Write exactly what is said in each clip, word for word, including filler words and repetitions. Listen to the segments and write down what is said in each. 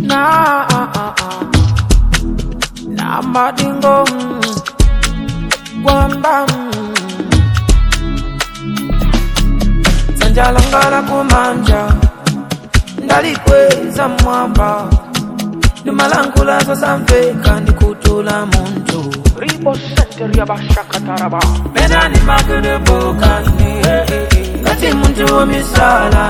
Na Na madingo Wamba Sanjalangala kumanja Ndalikweza mwamba Numalangula sasa mfeka Nikutula muntu Ribo center ya bashaka taraba Mena ni makudu boka Kati muntu wa misala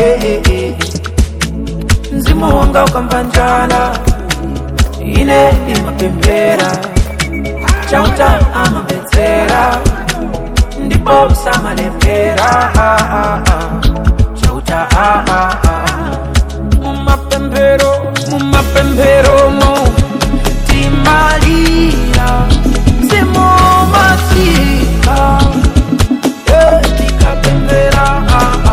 Nzimu wanga ukampanjala Ine imapembera Chauta ama betera Ndipo usama lempera Chauta Mumapembero Mumapembero mo Timalira Nzimu masika Tika pembera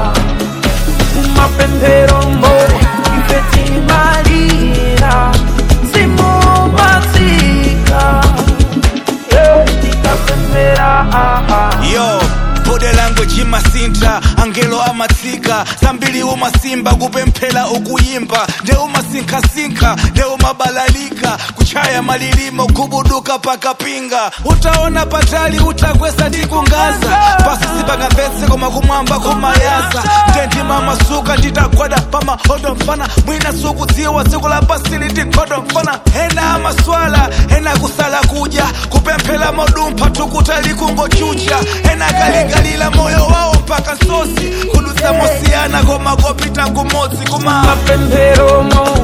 Mumapembero mo Ifeti malira Nzimu masika Tika pembera Yo, body language imasinta angelo amatsika sambili umasimba kupemphela ukuyimba nde umasinka sinka nde umabalalika kuchaya malilimo kubuduka pakapinga utaona patali utakwesa ndikungaza pasi sipangamvetse koma kumwamba kumayasa ndendi mama suka nditagwada pama hodo mfana mwina sukudziwa siku la pasili ndikodo mfana ena amaswala ena kusala kuja kupemphela modumpha tukutali kungochucha ena kalikalila moyo wao mpaka sosi kulusa mosiana koma kopita kumotsi kuma mapembero mo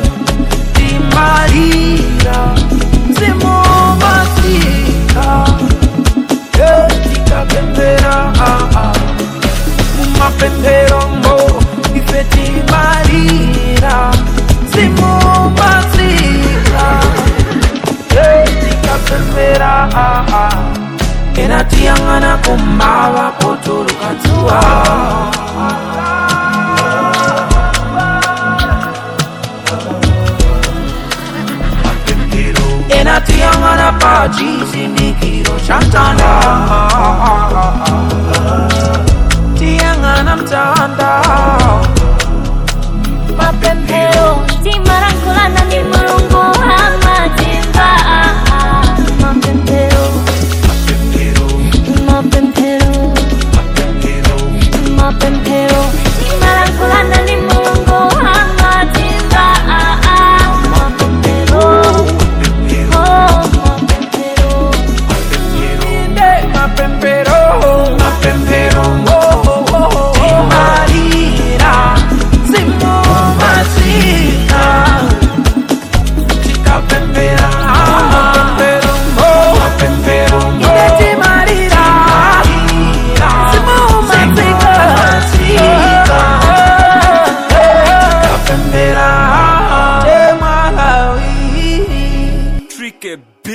Timalira Nzimu masika Tika pembera Mumapembero mo Ifeti malira Nzimu masika Tika pembera Enatiangana kumbawa poturu katua Enatiangana paji sindikiro chantanda Tiangana mtanda Mapembero Timarangkulana ni mulungu hama timba Mapembero Mapempero Mapempero Timarangkulana ni mulungu hama timba Mapempero Oh mapempero Inde mapempero Mapempero Timalira Nzimu masika Tika pembera Mapempero Mapempero Timalira Nzimu masika Tika pembera Malawi Tricky